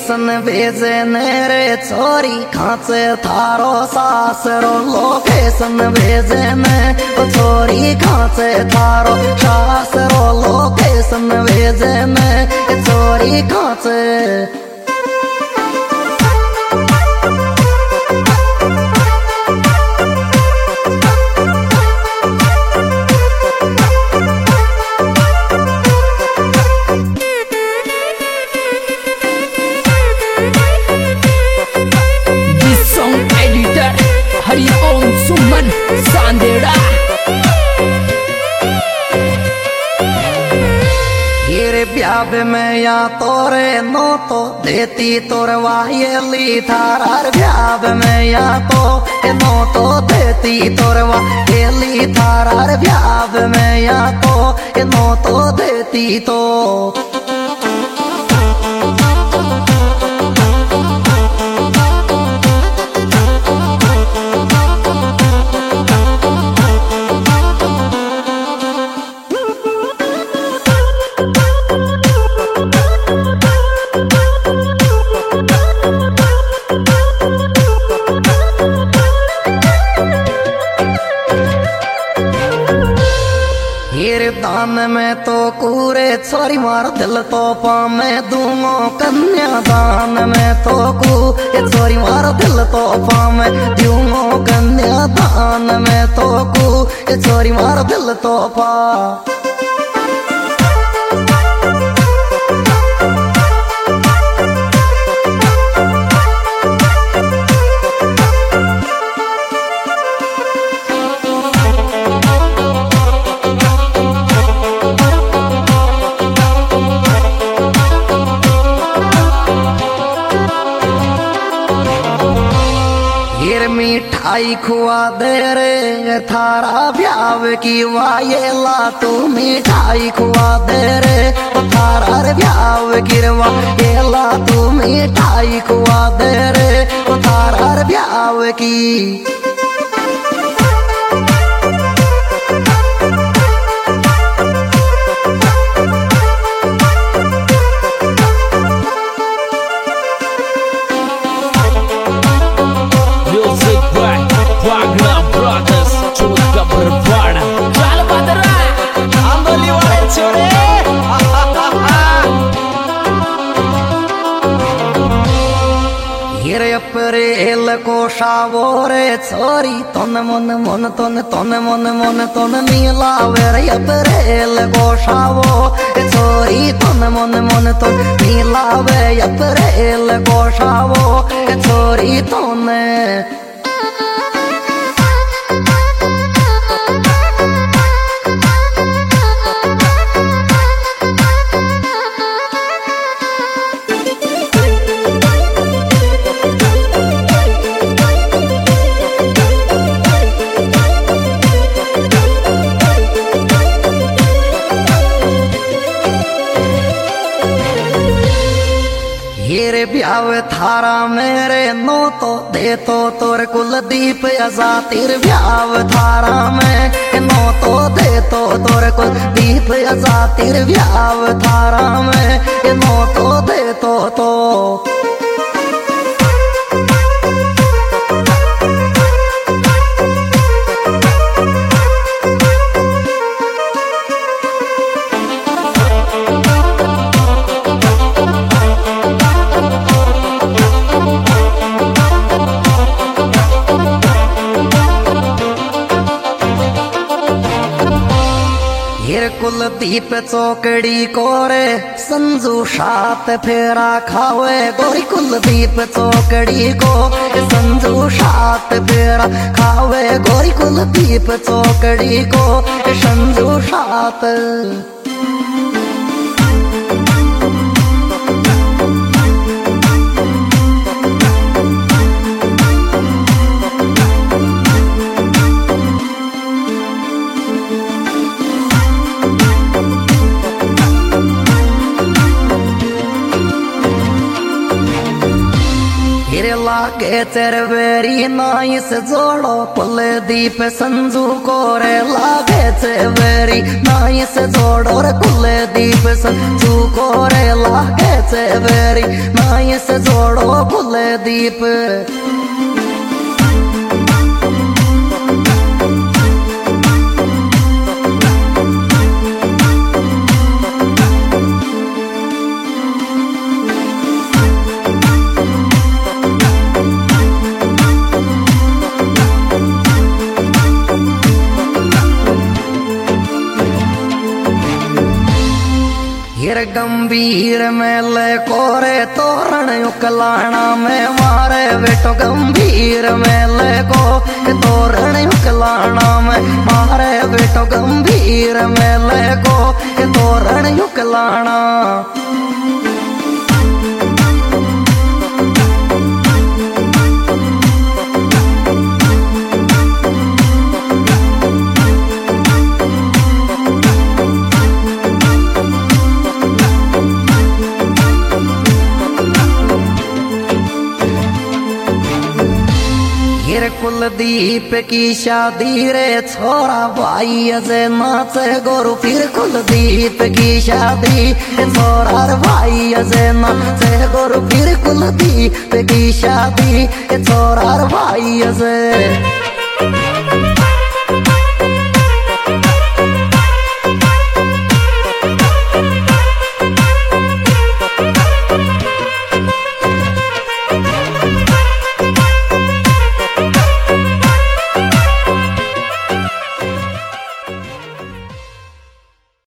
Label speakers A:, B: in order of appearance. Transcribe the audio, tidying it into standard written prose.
A: Location भेजे रे छोरी खाचे थारो सासरो लोकेशन भेजे ने छोरी खाचे थारो सासरो लोकेशन भेजे ने छोरी खाचे
B: हरिओम सुमन सांदेड़ा
A: हीरे ब्याह में या तोरे नो तो देती तोरवा ये ली थारा ब्याह में या तो नो तो देती तोरवा ये ली थारा ब्याह में या तो नो तो देती तो दान में तो कूरे छोरी मार दिल तो पामे दूंगो कन्या दान में तो कू छोरी मार दिल तो पामे दूंगो कन्या दान में तो कू छोरी मार दिल तो पा मिठाई खुआ दे रे थारा ब्याह की वायेला तू मिठाई खुआ दे रे थारा ब्याह गिरवा येला तू मिठाई खुआ दे रे थारा ब्याह की प्रेल को शावो रे छोरी तन मन मन तन तन मन मन तन नीला वे प्रेल को शावो छोरी तन मन मन तन नीला वे प्रेल को शावो छोरी तन हीरे ब्याह थारा मेरे नो तो दे तो तोर कुलदीप अजा तिर ब्याह थारा में नो तो दे तो तोर कुलदीप अजा तिर ब्याह थारा में नो तो दे तो कुलदीप चौकड़ी कोरे संजू सात फेरा खावे गोरी कुलदीप चौकड़ी को संजू सात फेरा खावे गोरी कुलदीप चौकड़ी को संजू सात फिर लागे चरवेरी नाइस जोड़ो कुलदीप संजू को रे लागे चरवेरी नाइस जोड़ो रे कुलदीप संजू को रे लागे चरवेरी नाइस जोड़ो कुलदीप। हिर गंभीर मेले कोरे तोरण उकलाना में मारे बेटो गंभीर मेले को तोरण उकलाना में मारे बेटो गंभीर मेले को तोरण उकलाना। कुलदीप की शादी रे छोरा भाई अजय नाचे गोरु फिर कुलदीप की शादी छोरा भाई अजय नाचे गोरु फिर कुलदीप की शादी छोरा भाई अजय।